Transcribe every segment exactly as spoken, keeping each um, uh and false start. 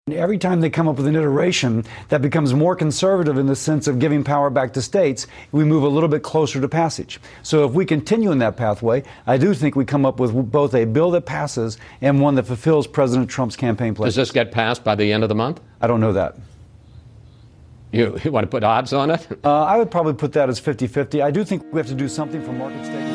Every time they come up with an iteration that becomes more conservative in the sense of giving power back to states, we move a little bit closer to passage. So if we continue in that pathway, I do think we come up with both a bill that passes and one that fulfills President Trump's campaign pledge. Does this get passed by the end of the month? I don't know that. You, you want to put odds on it? Uh, I would probably put that as fifty-fifty. I do think we have to do something for market stability.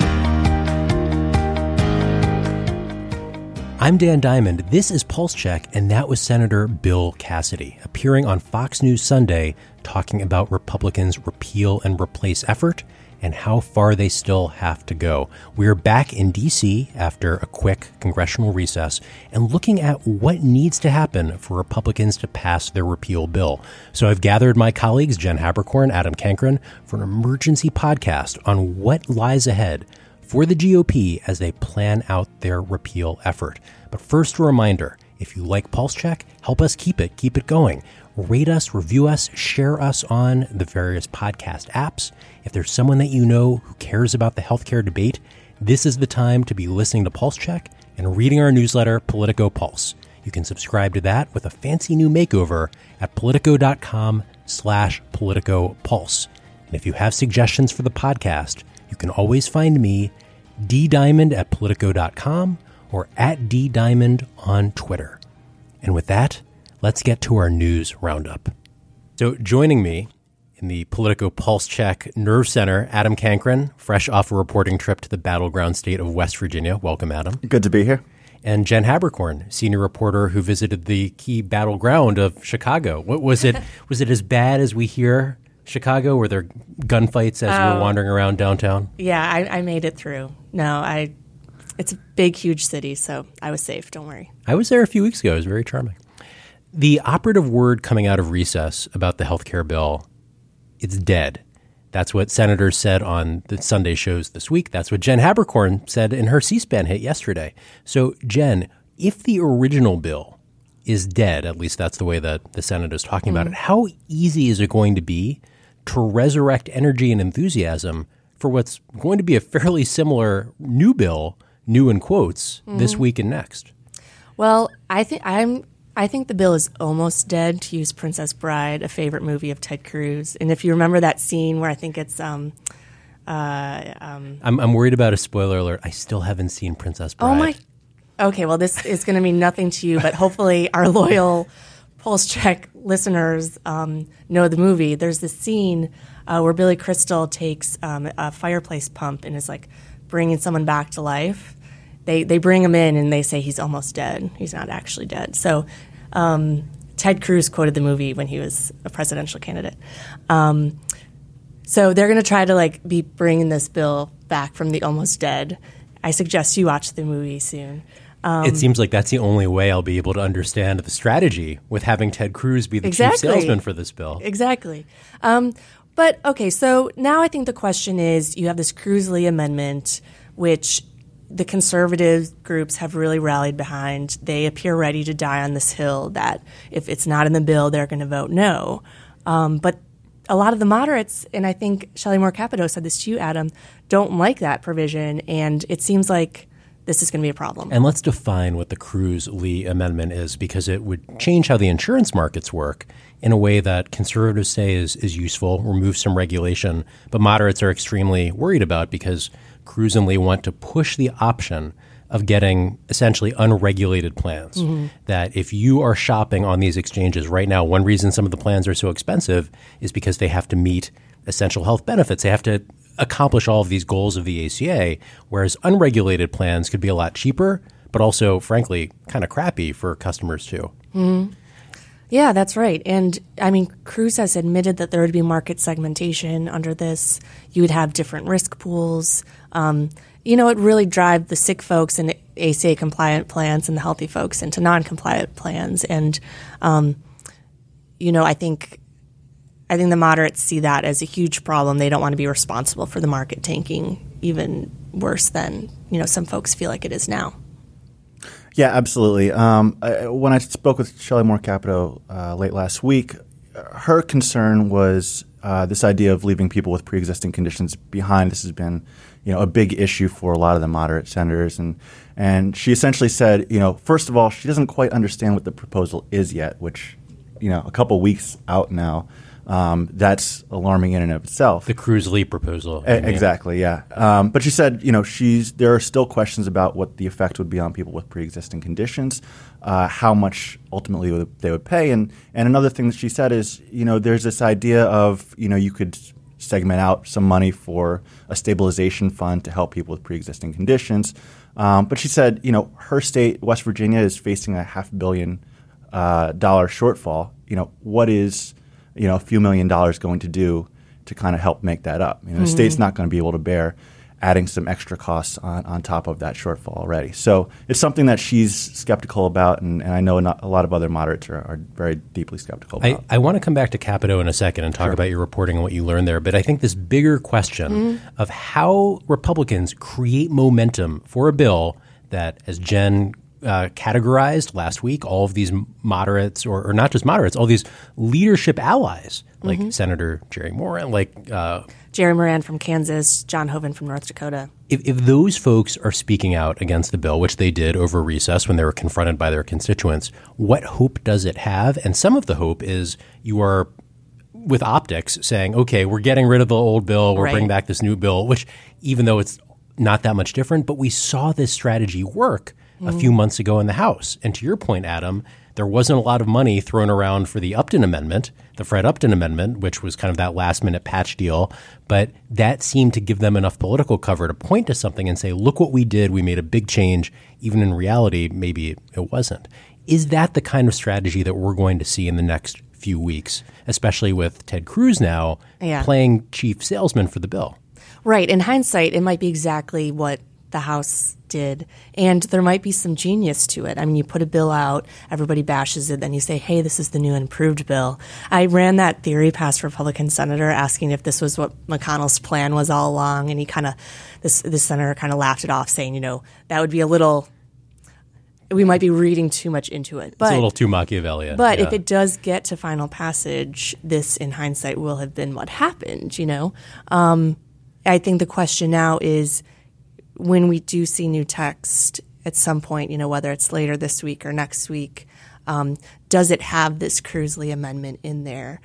I'm Dan Diamond. This is Pulse Check, and that was Senator Bill Cassidy appearing on Fox News Sunday talking about Republicans' repeal and replace effort and how far they still have to go. We're back in D C after a quick congressional recess and looking at what needs to happen for Republicans to pass their repeal bill. So I've gathered my colleagues, Jen Haberkorn, Adam Cankren, for an emergency podcast on what lies ahead for the G O P as they plan out their repeal effort. But first, a reminder, if you like Pulse Check, help us keep it, keep it going. Rate us, review us, share us on the various podcast apps. If there's someone that you know who cares about the healthcare debate, this is the time to be listening to Pulse Check and reading our newsletter, Politico Pulse. You can subscribe to that with a fancy new makeover at politico.com slash Politico Pulse. And if you have suggestions for the podcast, you can always find me, ddiamond at politico dot com or at ddiamond on Twitter. And with that, let's get to our news roundup. So joining me in the Politico Pulse Check Nerve Center, Adam Cankren, fresh off a reporting trip to the battleground state of West Virginia. Welcome, Adam. Good to be here. And Jen Haberkorn, senior reporter who visited the key battleground of Chicago. What was it? Was it as bad as we hear? Chicago? Were there gunfights as you were wandering around downtown? Yeah, I, I made it through. No, I. It's a big, huge city, so I was safe. Don't worry. I was there a few weeks ago. It was very charming. The operative word coming out of recess about the healthcare bill, it's dead. That's what senators said on the Sunday shows this week. That's what Jen Haberkorn said in her C-SPAN hit yesterday. So, Jen, if the original bill is dead, at least that's the way that the Senate is talking mm-hmm. about it, how easy is it going to be to resurrect energy and enthusiasm for what's going to be a fairly similar new bill, new in quotes, mm-hmm. this week and next? Well, I think I'm. I think the bill is almost dead, to use Princess Bride, a favorite movie of Ted Cruz. And if you remember that scene where I think it's, um, uh, um, I'm, I'm worried about a spoiler alert. I still haven't seen Princess Bride. Oh my. Okay, well, this is going to mean nothing to you, but hopefully our loyal Pulse Check listeners um, know the movie. There's this scene uh, where Billy Crystal takes um, a fireplace pump and is like bringing someone back to life. They they bring him in and they say he's almost dead. He's not actually dead. So um, Ted Cruz quoted the movie when he was a presidential candidate. Um, so they're going to try to like be bringing this bill back from the almost dead. I suggest you watch the movie soon. Um, it seems like that's the only way I'll be able to understand the strategy with having Ted Cruz be the exactly. chief salesman for this bill. Exactly. Um, but, okay, so now I think the question is you have this Cruz-Lee amendment, which the conservative groups have really rallied behind. They appear ready to die on this hill that if it's not in the bill, they're going to vote no. Um, but a lot of the moderates, and I think Shelley Moore Capito said this to you, Adam, don't like that provision, and it seems like this is going to be a problem. And let's define what the Cruz-Lee amendment is, because it would change how the insurance markets work in a way that conservatives say is, is useful, remove some regulation, but moderates are extremely worried about because Cruz and Lee want to push the option of getting essentially unregulated plans. Mm-hmm. That if you are shopping on these exchanges right now, one reason some of the plans are so expensive is because they have to meet essential health benefits. They have to accomplish all of these goals of the A C A, whereas unregulated plans could be a lot cheaper, but also, frankly, kind of crappy for customers too. Mm-hmm. Yeah, that's right. And I mean, Cruz has admitted that there would be market segmentation under this. You would have different risk pools. Um, you know, it really drive the sick folks in A C A compliant plans and the healthy folks into non-compliant plans. And, um, you know, I think I think the moderates see that as a huge problem. They don't want to be responsible for the market tanking, even worse than, you know, some folks feel like it is now. Yeah, absolutely. Um, I, when I spoke with Shelley Moore Capito uh, late last week, her concern was uh, this idea of leaving people with pre-existing conditions behind. This has been, you know, a big issue for a lot of the moderate senators, and and she essentially said, you know, first of all, she doesn't quite understand what the proposal is yet, which, you know, a couple weeks out now. Um, that's alarming in and of itself. The Cruz-Lee proposal. A- exactly, yeah. Um, but she said, you know, she's there are still questions about what the effect would be on people with pre-existing conditions, uh, how much ultimately would, they would pay, and and another thing that she said is, you know, there's this idea of, you know, you could segment out some money for a stabilization fund to help people with pre-existing conditions. Um, but she said, you know, her state, West Virginia, is facing a half billion uh, dollar shortfall. You know, what is you know, a few million dollars going to do to kind of help make that up? You know, mm-hmm. the state's not going to be able to bear adding some extra costs on, on top of that shortfall already. So it's something that she's skeptical about, and, and I know not, a lot of other moderates are, are very deeply skeptical about. I, I want to come back to Capito in a second and talk sure. about your reporting and what you learned there, but I think this bigger question mm-hmm. of how Republicans create momentum for a bill that, as Jen Uh, categorized last week, all of these moderates, or, or not just moderates, all these leadership allies, like mm-hmm. Senator Jerry Moran, like uh, Jerry Moran from Kansas, John Hoeven from North Dakota. If, if those folks are speaking out against the bill, which they did over recess when they were confronted by their constituents, what hope does it have? And some of the hope is you are, with optics, saying, okay, we're getting rid of the old bill, we're right. bringing back this new bill, which even though it's not that much different, but we saw this strategy work a few months ago in the House. And to your point, Adam, there wasn't a lot of money thrown around for the Upton Amendment, the Fred Upton Amendment, which was kind of that last-minute patch deal. But that seemed to give them enough political cover to point to something and say, look what we did. We made a big change. Even in reality, maybe it wasn't. Is that the kind of strategy that we're going to see in the next few weeks, especially with Ted Cruz now yeah. playing chief salesman for the bill? Right. In hindsight, it might be exactly what the House did, and there might be some genius to it. I mean, you put a bill out, everybody bashes it, then you say, hey, this is the new and improved bill. I ran that theory past a Republican senator asking if this was what McConnell's plan was all along, and he kind of, this, this senator kind of laughed it off, saying, you know, that would be a little, we might be reading too much into it. But, it's a little too Machiavellian. But yeah. if it does get to final passage, this, in hindsight, will have been what happened, you know? Um, I think the question now is, when we do see new text at some point, you know, whether it's later this week or next week, um, does it have this Cruz-Lee amendment in there?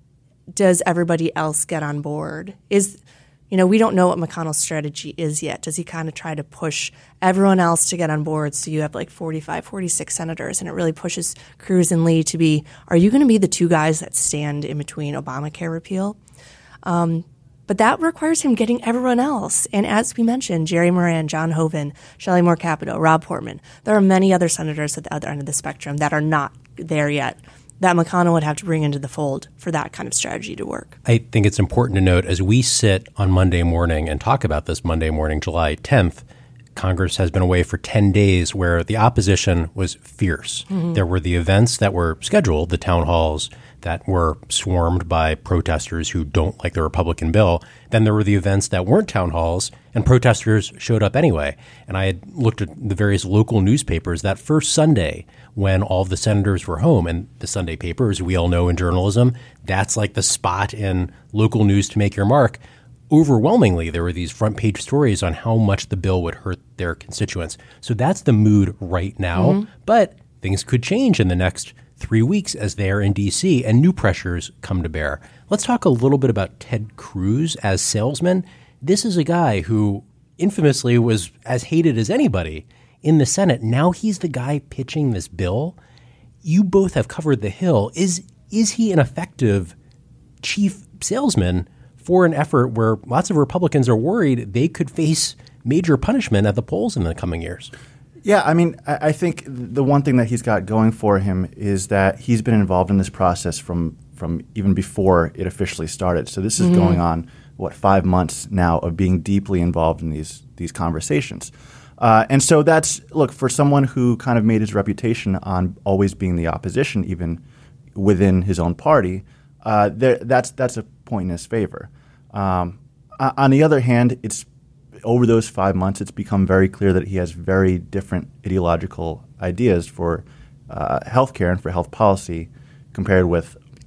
Does everybody else get on board? Is, you know, we don't know what McConnell's strategy is yet. Does he kind of try to push everyone else to get on board so you have like forty-five, forty-six senators, and it really pushes Cruz and Lee to be, are you going to be the two guys that stand in between Obamacare repeal? Um, But that requires him getting everyone else. And as we mentioned, Jerry Moran, John Hoeven, Shelley Moore Capito, Rob Portman, there are many other senators at the other end of the spectrum that are not there yet that McConnell would have to bring into the fold for that kind of strategy to work. I think it's important to note, as we sit on Monday morning and talk about this Monday morning, July tenth, Congress has been away for ten days where the opposition was fierce. Mm-hmm. There were the events that were scheduled, the town halls that were swarmed by protesters who don't like the Republican bill. Then there were the events that weren't town halls, and protesters showed up anyway. And I had looked at the various local newspapers that first Sunday when all of the senators were home. And the Sunday paper, as we all know in journalism, that's like the spot in local news to make your mark. Overwhelmingly, there were these front page stories on how much the bill would hurt their constituents. So that's the mood right now. Mm-hmm. But things could change in the next three weeks as they are in D C and new pressures come to bear. Let's talk a little bit about Ted Cruz as salesman. This is a guy who infamously was as hated as anybody in the Senate. Now he's the guy pitching this bill. You both have covered the Hill. Is is he an effective chief salesman for an effort where lots of Republicans are worried they could face major punishment at the polls in the coming years? Yeah, I mean, I, I think the one thing that he's got going for him is that he's been involved in this process from from even before it officially started. So this is mm-hmm. going on, what, five months now of being deeply involved in these these conversations. Uh, and so that's, look, for someone who kind of made his reputation on always being the opposition, even within his own party, uh, there, that's that's a point in his favor. Um, on the other hand, it's over those five months, it's become very clear that he has very different ideological ideas for uh, healthcare and for health policy compared with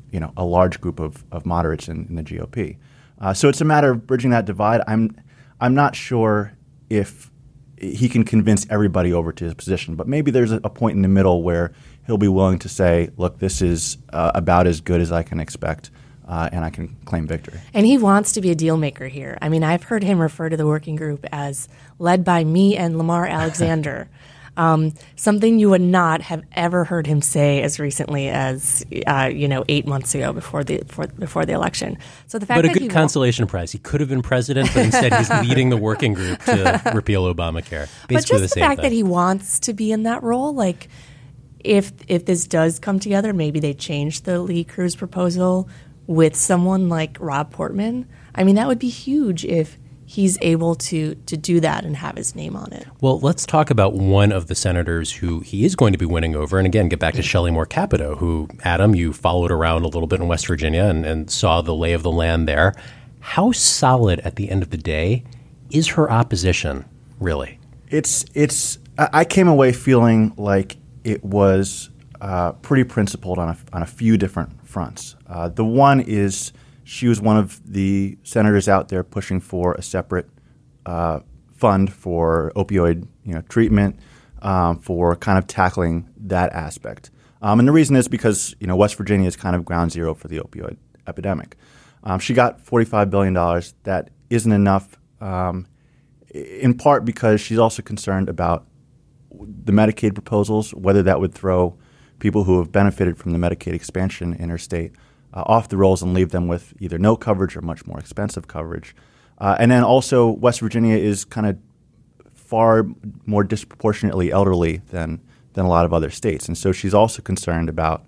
you know, a large group of, of moderates in, in the G O P. Uh, so it's a matter of bridging that divide. I'm I'm not sure if he can convince everybody over to his position, but maybe there's a, a point in the middle where he'll be willing to say, look, this is uh, about as good as I can expect, uh, and I can claim victory. And he wants to be a deal maker here. I mean, I've heard him refer to the working group as led by me and Lamar Alexander. Um, something you would not have ever heard him say as recently as uh, you know eight months ago before the before, before the election. So the fact but a that good he consolation prize. He could have been president, but instead he's leading the working group to repeal Obamacare. Basically but just the, the same fact thing. that he wants to be in that role, like if if this does come together, maybe they change the Lee Cruz proposal with someone like Rob Portman. I mean, that would be huge if he's able to to do that and have his name on it. Well, let's talk about one of the senators who he is going to be winning over. And again, get back to Shelley Moore Capito, who, Adam, you followed around a little bit in West Virginia and, and saw the lay of the land there. How solid at the end of the day is her opposition, really? It's it's. I came away feeling like it was uh, pretty principled on a, on a few different fronts. Uh, the one is she was one of the senators out there pushing for a separate uh, fund for opioid you know, treatment, um, for kind of tackling that aspect. Um, and the reason is because you know West Virginia is kind of ground zero for the opioid epidemic. Um, she got forty-five billion dollars. That isn't enough, um, in part because she's also concerned about the Medicaid proposals, whether that would throw people who have benefited from the Medicaid expansion in her state uh, off the rolls and leave them with either no coverage or much more expensive coverage. Uh, and then also West Virginia is kind of far more disproportionately elderly than, than a lot of other states. And so she's also concerned about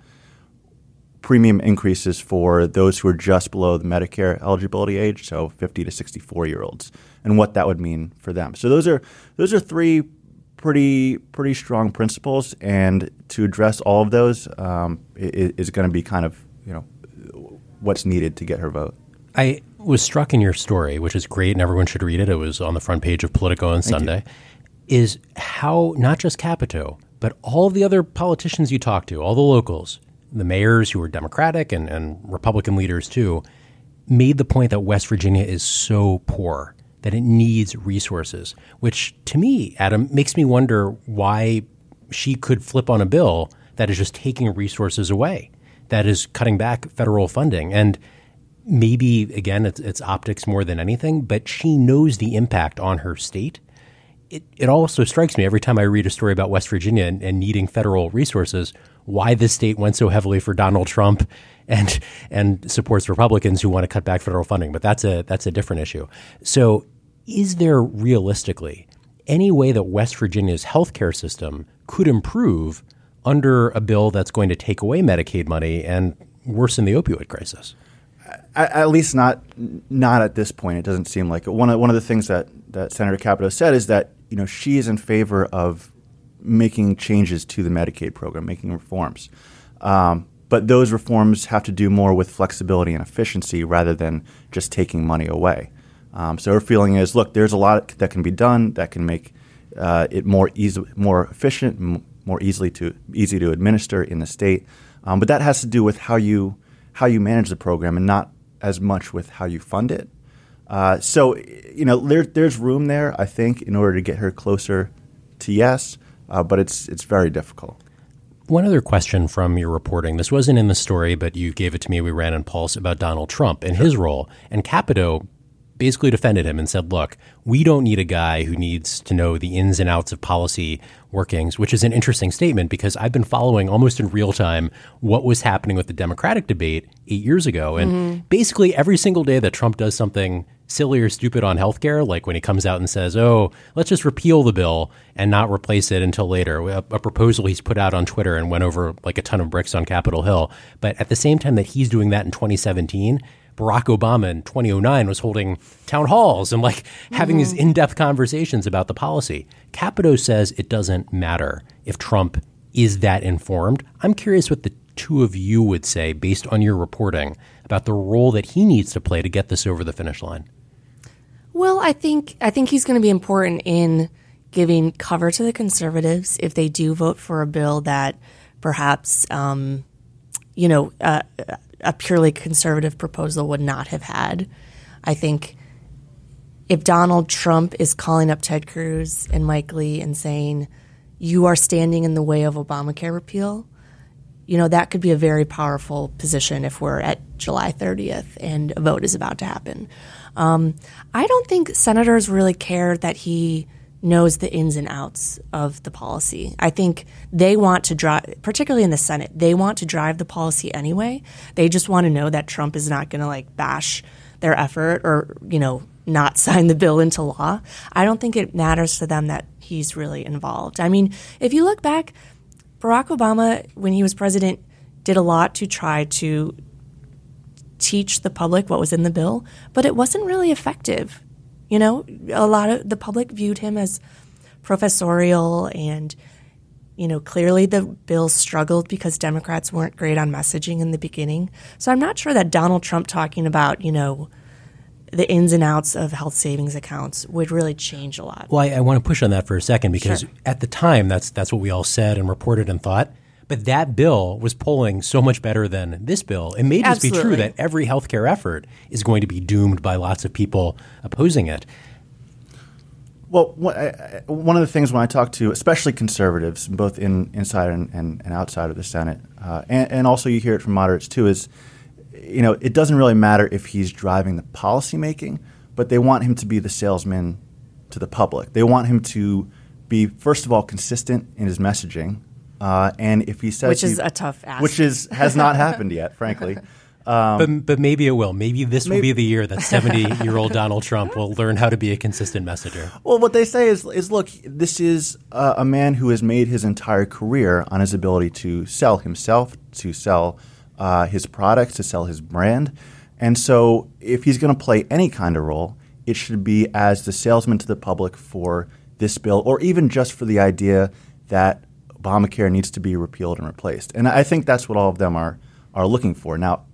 premium increases for those who are just below the Medicare eligibility age, so fifty to sixty-four-year-olds, and what that would mean for them. So those are those are three pretty pretty strong principles, and to address all of those um, is, is going to be kind of you know what's needed to get her vote. I was struck in your story, which is great, and everyone should read it. It was on the front page of Politico on Thank Sunday. You. Is how not just Capito, but all of the other politicians you talk to, all the locals, the mayors who are Democratic and, and Republican leaders too, made the point that West Virginia is so poor that it needs resources, which to me, Adam, makes me wonder why she could flip on a bill that is just taking resources away, that is cutting back federal funding. And maybe, again, it's, it's optics more than anything, but she knows the impact on her state. It, it also strikes me every time I read a story about West Virginia and, and needing federal resources, why this state went so heavily for Donald Trump and and supports Republicans who want to cut back federal funding. But that's a that's a different issue. So is there realistically any way that West Virginia's healthcare system could improve under a bill that's going to take away Medicaid money and worsen the opioid crisis? At, at least not not at this point. It doesn't seem like it. One of, one of the things that, that Senator Capito said is that you know she is in favor of making changes to the Medicaid program, making reforms. Um, but those reforms have to do more with flexibility and efficiency rather than just taking money away. Um, so her feeling is, look, there's a lot that can be done that can make uh, it more easy, more efficient, m- more easily to easy to administer in the state. Um, but that has to do with how you how you manage the program and not as much with how you fund it. Uh, so you know there, there's room there, I think, in order to get her closer to yes. Uh, but it's it's very difficult. One other question from your reporting. This wasn't in the story, but you gave it to me. We ran in Pulse about Donald Trump and his role. And Capito basically defended him and said, look, we don't need a guy who needs to know the ins and outs of policy workings, which is an interesting statement because I've been following almost in real time what was happening with the Democratic debate eight years ago. And mm-hmm. basically every single day that Trump does something silly or stupid on healthcare, like when he comes out and says, oh, let's just repeal the bill and not replace it until later, a, a proposal he's put out on Twitter and went over like a ton of bricks on Capitol Hill. But at the same time that he's doing that in twenty seventeen, Barack Obama in twenty oh nine was holding town halls and like mm-hmm. having these in-depth conversations about the policy. Capito says it doesn't matter if Trump is that informed. I'm curious what the two of you would say based on your reporting about the role that he needs to play to get this over the finish line. Well, I think I think he's going to be important in giving cover to the conservatives if they do vote for a bill that perhaps, um, you know, uh, a purely conservative proposal would not have had. I think if Donald Trump is calling up Ted Cruz and Mike Lee and saying, you are standing in the way of Obamacare repeal, you know, that could be a very powerful position if we're at July thirtieth and a vote is about to happen. Um, I don't think senators really care that he knows the ins and outs of the policy. I think they want to drive, particularly in the Senate, they want to drive the policy anyway. They just want to know that Trump is not going to like bash their effort or, you know, not sign the bill into law. I don't think it matters to them that he's really involved. I mean, if you look back, Barack Obama, when he was president, did a lot to try to teach the public what was in the bill, but it wasn't really effective. You know, a lot of the public viewed him as professorial and, you know, clearly the bill struggled because Democrats weren't great on messaging in the beginning. So I'm not sure that Donald Trump talking about, you know, the ins and outs of health savings accounts would really change a lot. Well, I, I want to push on that for a second because Sure. at the time, that's that's what we all said and reported and thought. But that bill was polling so much better than this bill. It may just Absolutely. be true that every healthcare effort is going to be doomed by lots of people opposing it. Well, what, I, I- one of the things when I talk to, especially conservatives, both in inside and, and, and outside of the Senate, uh, and, and also you hear it from moderates too, is, you know, it doesn't really matter if he's driving the policy making, but they want him to be the salesman to the public. They want him to be, first of all, consistent in his messaging, uh, and if he says Which is he- a tough ask. which is has not happened yet, frankly. but but maybe it will. Maybe this will maybe- be the year that seventy-year-old Donald Trump will learn how to be a consistent messenger. Well, what they say is, is look, this is uh, a man who has made his entire career on his ability to sell himself, to sell uh, his products, to sell his brand. And so if he's going to play any kind of role, it should be as the salesman to the public for this bill, or even just for the idea that Obamacare needs to be repealed and replaced. And I think that's what all of them are are looking for. Now,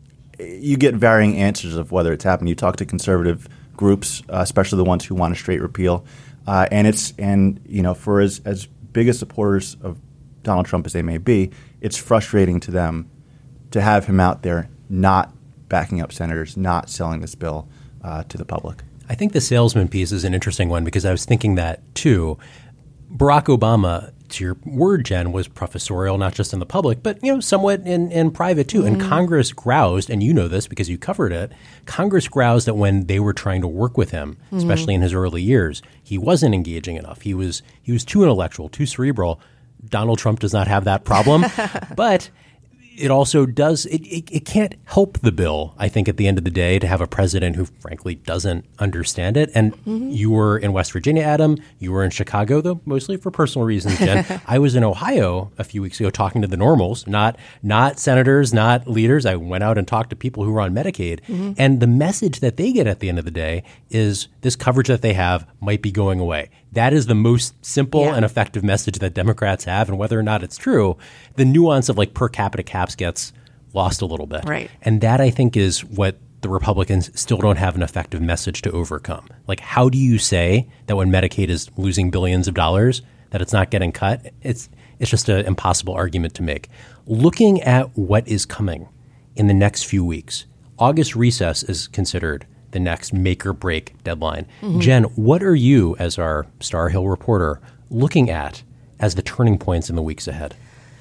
you get varying answers of whether it's happened. You talk to conservative groups, uh, especially the ones who want a straight repeal, uh, and it's and you know for as as big as supporters of Donald Trump as they may be, it's frustrating to them to have him out there not backing up senators, not selling this bill uh, to the public. I think the salesman piece is an interesting one because I was thinking that too. Barack Obama, to your word, Jen, was professorial, not just in the public, but, you know, somewhat in, in private too. Mm-hmm. And Congress groused, and you know this because you covered it, Congress groused that when they were trying to work with him, Mm-hmm. especially in his early years, he wasn't engaging enough. He was he was too intellectual, too cerebral. Donald Trump does not have that problem, but it also does, it, it, it can't help the bill, I think, at the end of the day, to have a president who, frankly, doesn't understand it. And Mm-hmm. you were in West Virginia, Adam. You were in Chicago, though, mostly for personal reasons, Jen. I was in Ohio a few weeks ago talking to the normals, not not senators, not leaders. I went out and talked to people who were on Medicaid. Mm-hmm. And the message that they get at the end of the day is this coverage that they have might be going away. That is the most simple Yeah. and effective message that Democrats have. And whether or not it's true, the nuance of like per capita caps gets lost a little bit. Right. And that, I think, is what the Republicans still don't have an effective message to overcome. Like, how do you say that when Medicaid is losing billions of dollars, that it's not getting cut? It's it's just an impossible argument to make. Looking at what is coming in the next few weeks, August recess is considered the next make or break deadline. Mm-hmm. Jen, what are you, as our Star Hill reporter, looking at as the turning points in the weeks ahead?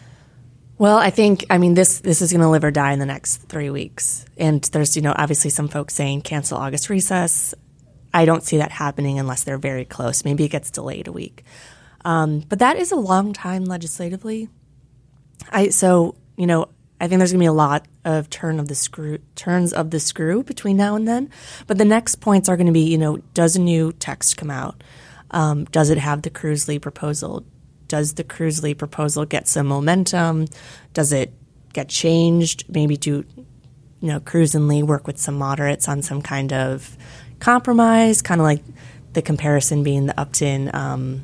Well, I think, I mean, this this is going to live or die in the next three weeks. And there's, you know, obviously some folks saying cancel August recess. I don't see that happening unless they're very close. Maybe it gets delayed a week. Um, but that is a long time legislatively. I So, you know, I think there's going to be a lot of turn of the screw, turns of the screw between now and then. But the next points are going to be, you know, does a new text come out? Um, does it have the Cruz-Lee proposal? Does the Cruz-Lee proposal get some momentum? Does it get changed? Maybe do, you know, Cruz and Lee work with some moderates on some kind of compromise, kind of like the comparison being the Upton, um,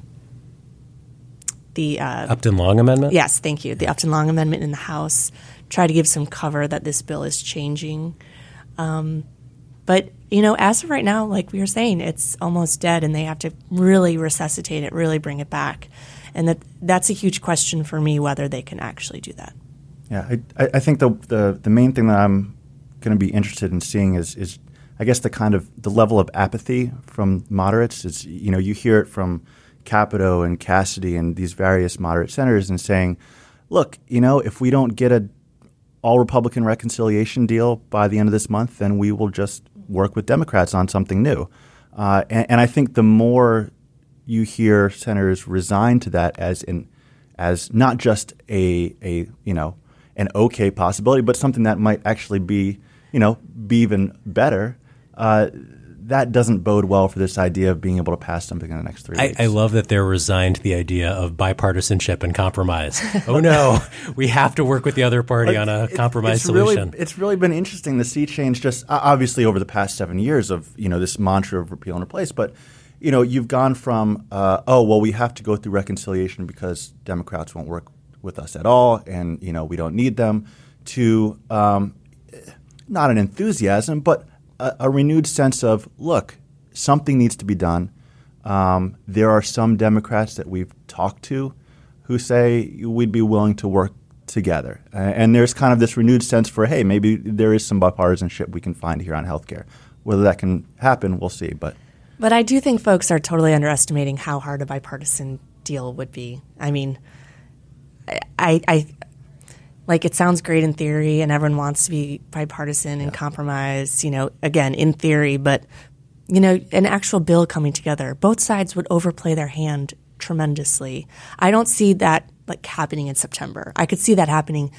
the uh, Upton Long Amendment? Yes, thank you. The Upton Long Amendment in the House. Try to give some cover that this bill is changing. Um, but, you know, as of right now, like we were saying, it's almost dead and they have to really resuscitate it, really bring it back. And that that's a huge question for me, whether they can actually do that. Yeah, I, I think the, the the main thing that I'm going to be interested in seeing is is I guess the kind of the level of apathy from moderates. Is you know you hear it from Capito and Cassidy and these various moderate senators and saying, look, you know, if we don't get a all Republican reconciliation deal by the end of this month, then we will just work with Democrats on something new. Uh, and, and I think the more you hear senators resign to that as in as not just a a you know an okay possibility, but something that might actually be you know be even better. Uh, that doesn't bode well for this idea of being able to pass something in the next three I, weeks. I love that they're resigned to the idea of bipartisanship and compromise. Oh no, we have to work with the other party Like, on a it- compromise it's solution. Really, it's really been interesting to see change just uh, obviously over the past seven years of you know this mantra of repeal and replace. But you know you've gone from uh, oh well we have to go through reconciliation because Democrats won't work with us at all and you know we don't need them to um, not an enthusiasm but a, a renewed sense of look something needs to be done. Um, there are some Democrats that we've talked to who say we'd be willing to work together. Uh, and there's kind of this renewed sense for, hey, maybe there is some bipartisanship we can find here on healthcare. Whether that can happen, we'll see. But But I do think folks are totally underestimating how hard a bipartisan deal would be. I mean, I, I like it sounds great in theory, and everyone wants to be bipartisan and compromise. You know, again in theory, but you know, an actual bill coming together, both sides would overplay their hand tremendously. I don't see that like happening in September. I could see that happening,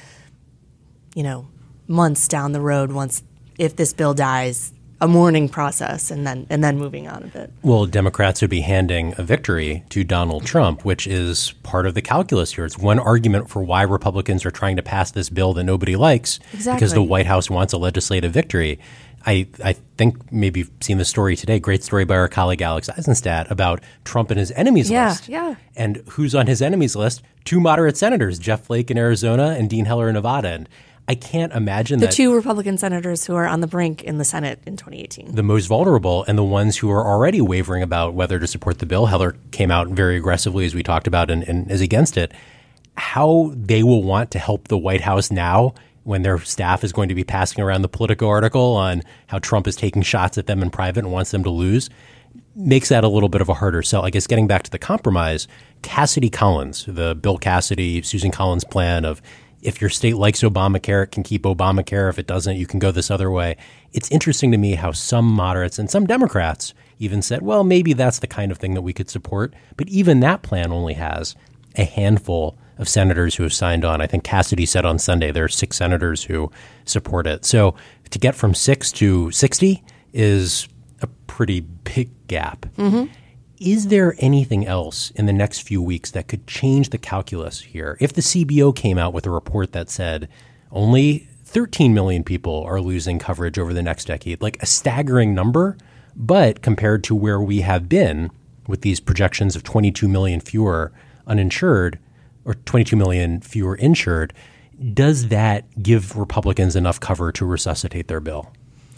you know, months down the road once if this bill dies. A mourning process and then and then moving on a bit. Well, Democrats would be handing a victory to Donald Trump, which is part of the calculus here. It's one argument for why Republicans are trying to pass this bill that nobody likes Exactly. because the White House wants a legislative victory. I, I think maybe you've seen the story today, great story by our colleague Alex Eisenstadt about Trump and his enemies Yeah, list. yeah. And who's on his enemies list? Two moderate senators, Jeff Flake in Arizona and Dean Heller in Nevada. And I can't imagine The that two Republican senators who are on the brink in the Senate in twenty eighteen. the most vulnerable and the ones who are already wavering about whether to support the bill. Heller came out very aggressively, as we talked about, and, and is against it. How they will want to help the White House now when their staff is going to be passing around the Politico article on how Trump is taking shots at them in private and wants them to lose makes that a little bit of a harder sell. I guess getting back to the compromise, Cassidy Collins, the Bill Cassidy, Susan Collins plan of if your state likes Obamacare, it can keep Obamacare. If it doesn't, you can go this other way. It's interesting to me how some moderates and some Democrats even said, well, maybe that's the kind of thing that we could support. But even that plan only has a handful of senators who have signed on. I think Cassidy said on Sunday there are six senators who support it. So to get from six to sixty is a pretty big gap. Mm-hmm. Is there anything else in the next few weeks that could change the calculus here? If the C B O came out with a report that said only thirteen million people are losing coverage over the next decade, like a staggering number, but compared to where we have been with these projections of twenty-two million fewer uninsured or twenty-two million fewer insured, does that give Republicans enough cover to resuscitate their bill?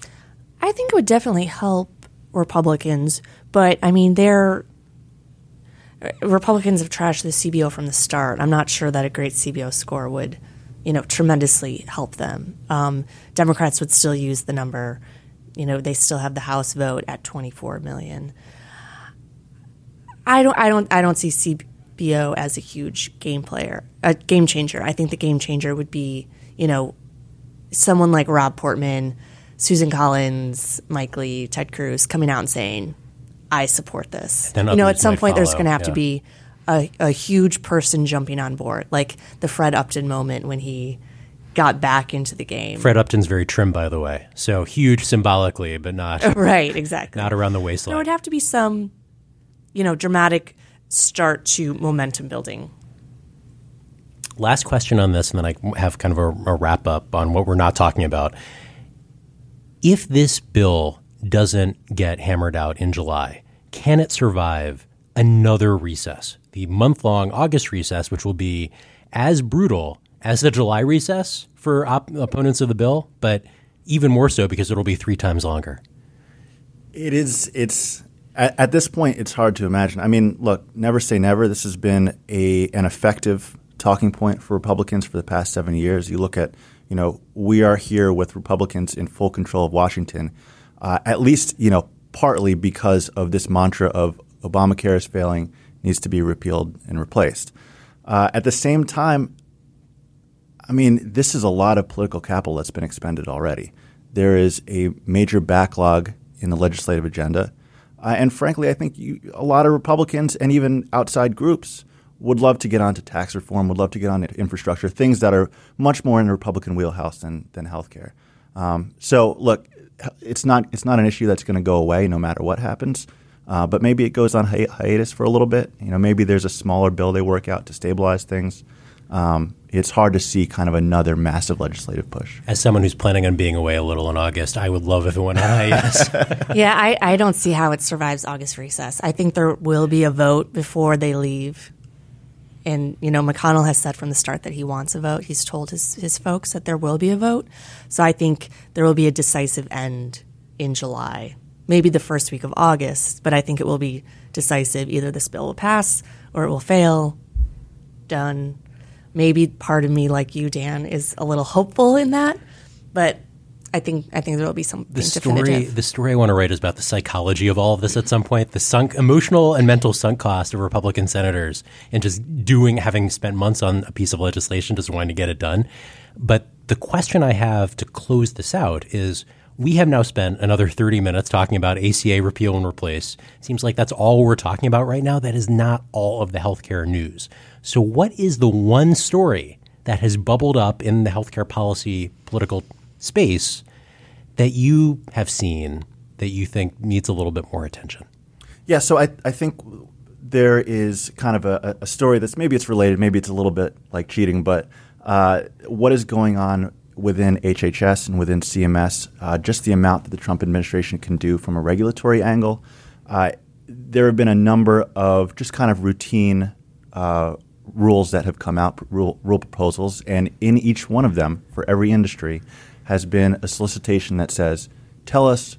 I think it would definitely help Republicans, but I mean, they're Republicans have trashed the C B O from the start. I'm not sure that a great C B O score would, you know, tremendously help them. Um, Democrats would still use the number. You know, they still have the House vote at twenty-four million. I don't. I don't. I don't see C B O as a huge game player, a game changer. I think the game changer would be, you know, someone like Rob Portman, Susan Collins, Mike Lee, Ted Cruz coming out and saying, I support this. Then you know, others at some might point there's follow, going to have yeah. to be a, a huge person jumping on board, like the Fred Upton moment when he got back into the game. Fred Upton's very trim, by the way. So huge symbolically, but not Right, exactly. not around the There waistline. would have to be some, you know, dramatic start to momentum building. Last question on this, and then I have kind of a, a wrap up on what we're not talking about. If this bill doesn't get hammered out in July, can it survive another recess, the month-long August recess, which will be as brutal as the July recess for op- opponents of the bill, but even more so because it'll be three times longer? it is. It's at, at this point, it's hard to imagine. I mean, look, never say never. This has been a an effective talking point for Republicans for the past seven years. You look at, you know, we are here with Republicans in full control of Washington, uh, at least, you know, partly because of this mantra of Obamacare is failing, needs to be repealed and replaced. Uh, at the same time, I mean, this is a lot of political capital that's been expended already. There is a major backlog in the legislative agenda. Uh, and frankly, I think you, a lot of Republicans and even outside groups would love to get onto tax reform, would love to get on infrastructure, things that are much more in the Republican wheelhouse than than healthcare. Um, so, look, it's not it's not an issue that's going to go away no matter what happens. Uh, but maybe it goes on hi- hiatus for a little bit. You know, maybe there's a smaller bill they work out to stabilize things. Um, it's hard to see kind of another massive legislative push. As someone who's planning on being away a little in August, I would love if it went on hiatus. Yeah, I, I don't see how it survives August recess. I think there will be a vote before they leave. And, you know, McConnell has said from the start that he wants a vote. He's told his, his folks that there will be a vote. So I think there will be a decisive end in July, maybe the first week of August. But I think it will be decisive. Either this bill will pass or it will fail. Done. Maybe part of me, like you, Dan, is a little hopeful in that. But I think I think there will be something the story, definitive. The story I want to write is about the psychology of all of this at some point, the sunk emotional and mental sunk cost of Republican senators and just doing, having spent months on a piece of legislation, just wanting to get it done. But the question I have to close this out is, we have now spent another thirty minutes talking about A C A repeal and replace. Seems like that's all we're talking about right now. That is not all of the healthcare news. So what is the one story that has bubbled up in the healthcare policy political space that you have seen that you think needs a little bit more attention? Yeah, so I, I think there is kind of a, a story that's maybe it's related, maybe it's a little bit like cheating, but uh, what is going on within H H S and within C M S, uh, just the amount that the Trump administration can do from a regulatory angle. Uh, there have been a number of just kind of routine uh, rules that have come out, rule, rule proposals, and in each one of them, for every industry, has been a solicitation that says, tell us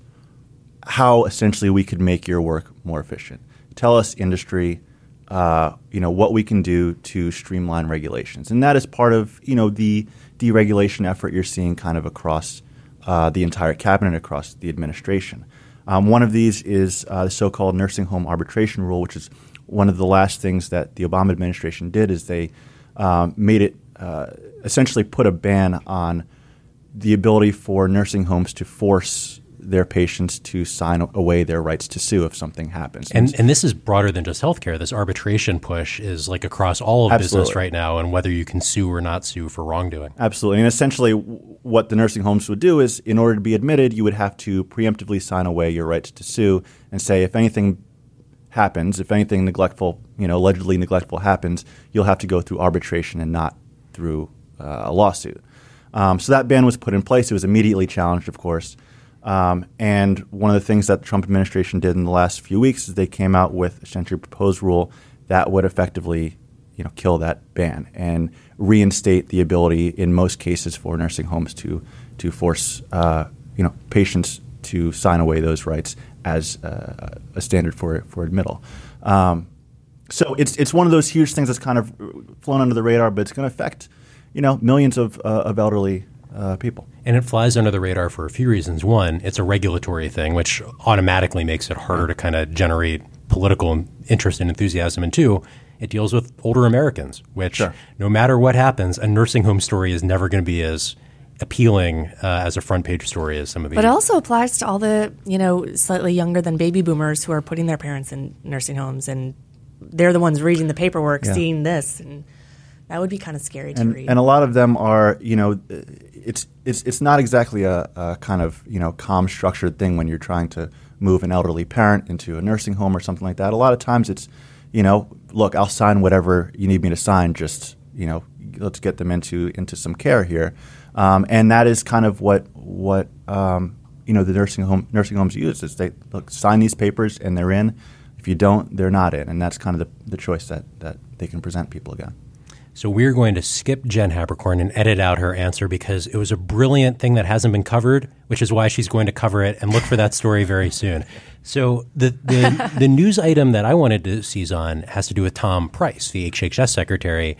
how essentially we could make your work more efficient. Tell us, industry, uh, you know, what we can do to streamline regulations. And that is part of, you know, the deregulation effort you're seeing kind of across uh, the entire cabinet, across the administration. Um, one of these is uh, the so-called nursing home arbitration rule, which is one of the last things that the Obama administration did is they um, made it uh, essentially put a ban on the ability for nursing homes to force their patients to sign away their rights to sue if something happens. And and this is broader than just healthcare. This arbitration push is like across all of Absolutely. business right now, and whether you can sue or not sue for wrongdoing. Absolutely. And essentially what the nursing homes would do is, in order to be admitted, you would have to preemptively sign away your rights to sue and say if anything happens, if anything neglectful, you know, allegedly neglectful happens, you'll have to go through arbitration and not through uh, a lawsuit. Um, so that ban was put in place. It was immediately challenged, of course. Um, and one of the things that the Trump administration did in the last few weeks is they came out with essentially a proposed rule that would effectively, you know, kill that ban and reinstate the ability in most cases for nursing homes to to force, uh, you know, patients to sign away those rights as uh, a standard for for admittal. Um, so it's it's one of those huge things that's kind of flown under the radar, but it's going to affect, you know, millions of uh, of elderly uh, people. And it flies under the radar for a few reasons. One, it's a regulatory thing, which automatically makes it harder to kind of generate political interest and enthusiasm. And two, it deals with older Americans, which Sure. no matter what happens, a nursing home story is never going to be as appealing uh, as a front page story as some of these. But it also applies to all the, you know, slightly younger than baby boomers who are putting their parents in nursing homes, and they're the ones reading the paperwork, Yeah. seeing this, and that would be kind of scary to and, read. and a lot of them are, you know, it's it's it's not exactly a, a kind of, you know, calm, structured thing when you're trying to move an elderly parent into a nursing home or something like that. A lot of times it's, you know, look, I'll sign whatever you need me to sign. Just, you know, let's get them into into some care here, um, and that is kind of what what um, you know the nursing home nursing homes use is they look sign these papers and they're in. If you don't, they're not in, and that's kind of the, the choice that that they can present people again. So we're going to skip Jen Haberkorn and edit out her answer because it was a brilliant thing that hasn't been covered, which is why she's going to cover it and look for that story very soon. So the the, the news item that I wanted to seize on has to do with Tom Price, the H H S secretary.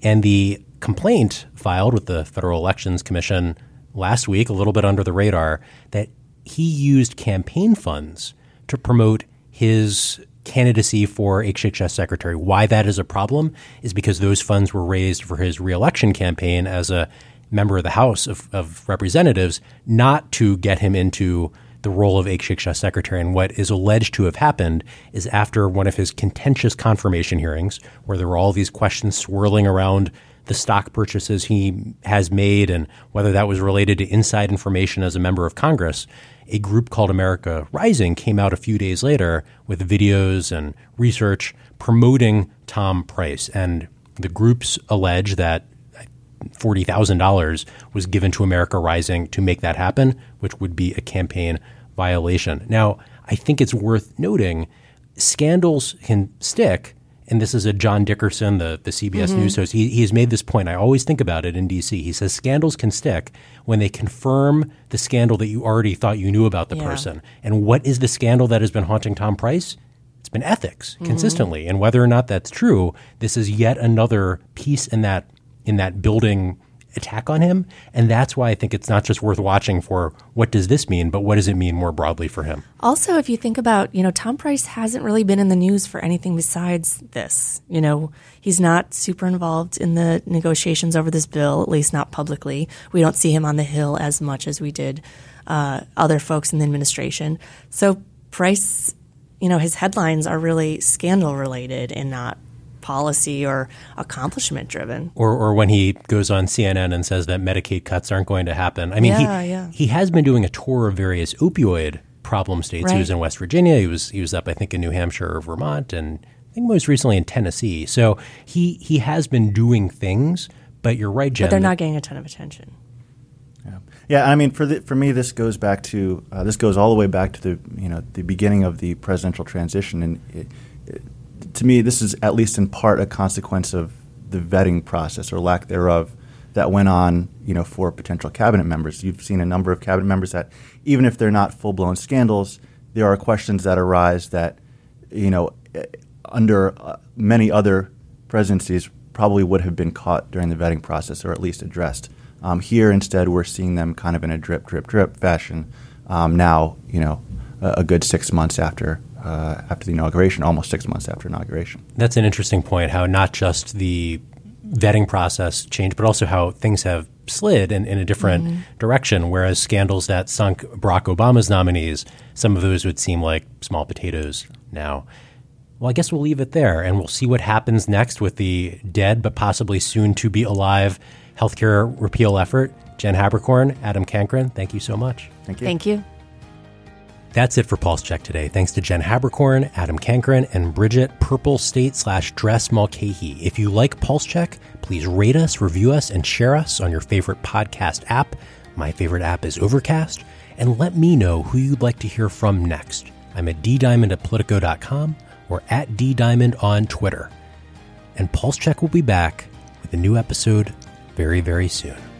And the complaint filed with the Federal Elections Commission last week, a little bit under the radar, that he used campaign funds to promote his candidacy for H H S secretary. Why that is a problem is because those funds were raised for his reelection campaign as a member of the House of, of Representatives, not to get him into the role of H H S secretary. And what is alleged to have happened is after one of his contentious confirmation hearings, where there were all these questions swirling around the stock purchases he has made and whether that was related to inside information as a member of Congress, a group called America Rising came out a few days later with videos and research promoting Tom Price. And the groups allege that forty thousand dollars was given to America Rising to make that happen, which would be a campaign violation. Now, I think it's worth noting scandals can stick. And this is a John Dickerson, the, the C B S mm-hmm. News host. He, he has made this point. I always think about it in D C. He says scandals can stick when they confirm the scandal that you already thought you knew about the yeah. person. And what is the scandal that has been haunting Tom Price? It's been ethics mm-hmm. consistently. And whether or not that's true, this is yet another piece in that in that building attack on him. And that's why I think it's not just worth watching for what does this mean, but what does it mean more broadly for him? Also, if you think about, you know, Tom Price hasn't really been in the news for anything besides this. You know, he's not super involved in the negotiations over this bill, at least not publicly. We don't see him on the Hill as much as we did uh, other folks in the administration. So Price, you know, his headlines are really scandal related and not policy or accomplishment driven. Or or when he goes on C N N and says that Medicaid cuts aren't going to happen. I mean, yeah, he yeah. he has been doing a tour of various opioid problem states. Right. He was in West Virginia. He was he was up, I think, in New Hampshire or Vermont, and I think most recently in Tennessee. So he he has been doing things, but you're right, Jen. But they're not getting a ton of attention. Yeah, yeah. I mean, for the, for me, this goes back to uh, this goes all the way back to the you know the beginning of the presidential transition, and it, it, to me, this is at least in part a consequence of the vetting process or lack thereof that went on, you know, for potential cabinet members. You've seen a number of cabinet members that, even if they're not full-blown scandals, there are questions that arise that, you know, under uh, many other presidencies probably would have been caught during the vetting process or at least addressed. Um, here, instead, we're seeing them kind of in a drip, drip, drip fashion um, now, you know, a, a good six months after Uh, after the inauguration, almost six months after inauguration. That's an interesting point, how not just the vetting process changed, but also how things have slid in, in a different mm-hmm. direction, whereas scandals that sunk Barack Obama's nominees, some of those would seem like small potatoes now. Well, I guess we'll leave it there, and we'll see what happens next with the dead but possibly soon-to-be-alive healthcare repeal effort. Jen Haberkorn, Adam Cankren, thank you so much. Thank you. Thank you. That's it for Pulse Check today. Thanks to Jen Haberkorn, Adam Cankren, and Bridget Purple State slash Dress Mulcahy. If you like Pulse Check, please rate us, review us, and share us on your favorite podcast app. My favorite app is Overcast. And let me know who you'd like to hear from next. I'm at ddiamond at politico dot com or at ddiamond on Twitter. And Pulse Check will be back with a new episode very, very soon.